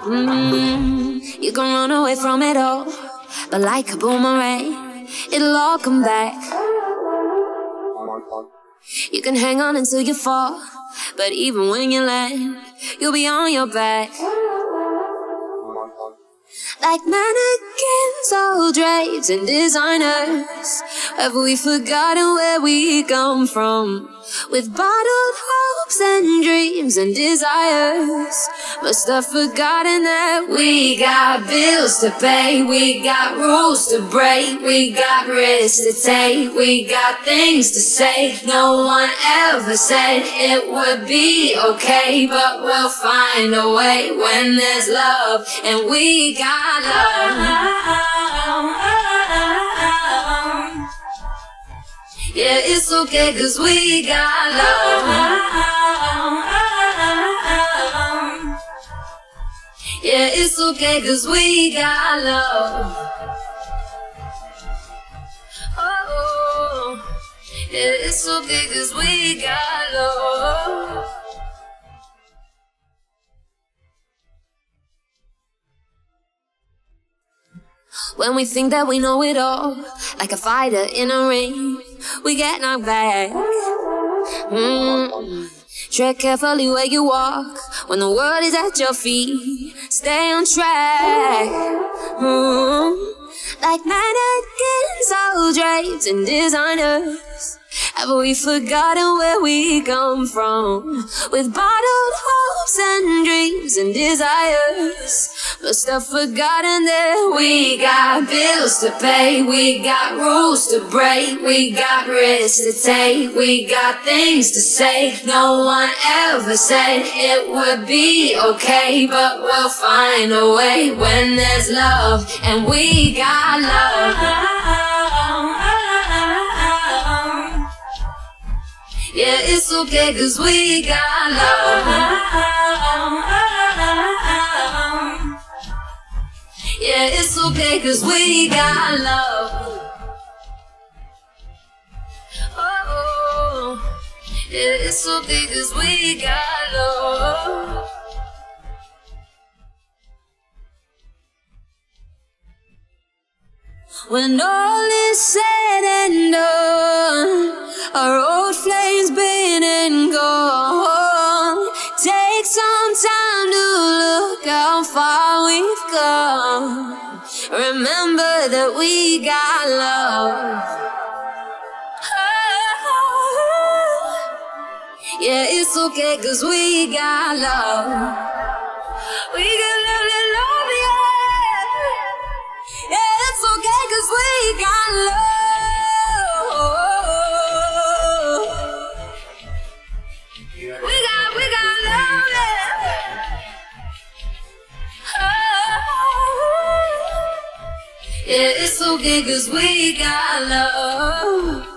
You can run away from it all, but like a boomerang, it'll all come back. You can hang on until you fall, but even when you land, you'll be on your back. Like mannequins, all draped in designers, have we forgotten where we come from? With bottled hopes and dreams and desires, must have forgotten that we got bills to pay, we got rules to break, we got risks to take, we got things to say. No one ever said it would be okay, but we'll find a way when there's love, and we got love. Yeah, it's okay, 'cause we got love. Yeah, it's okay, 'cause we got love. Oh, yeah, it's okay, 'cause we got love. When we think that we know it all, like a fighter in a ring, we get knocked back. Tread carefully where you walk, when the world is at your feet, stay on track. Like mannequins, all draped in designers, have we forgotten where we come from? With bottled hopes and dreams and desires, must have forgotten that we got bills to pay, we got rules to break, we got risks to take, we got things to say. No one ever said it would be okay, but we'll find a way when there's love, and we got love. Yeah, it's okay, 'cause we got love. Yeah, it's okay, 'cause we got love. Oh, yeah, it's okay, 'cause we got love. When all is said and done, our old flames been and gone. Take some time to look how far we've come. Remember that we got love. Yeah, it's okay, 'cause we got love. We got love and love, yeah. Yeah, it's okay, 'cause we got love. We got love, yeah. Yeah, it's okay, 'cause we got love.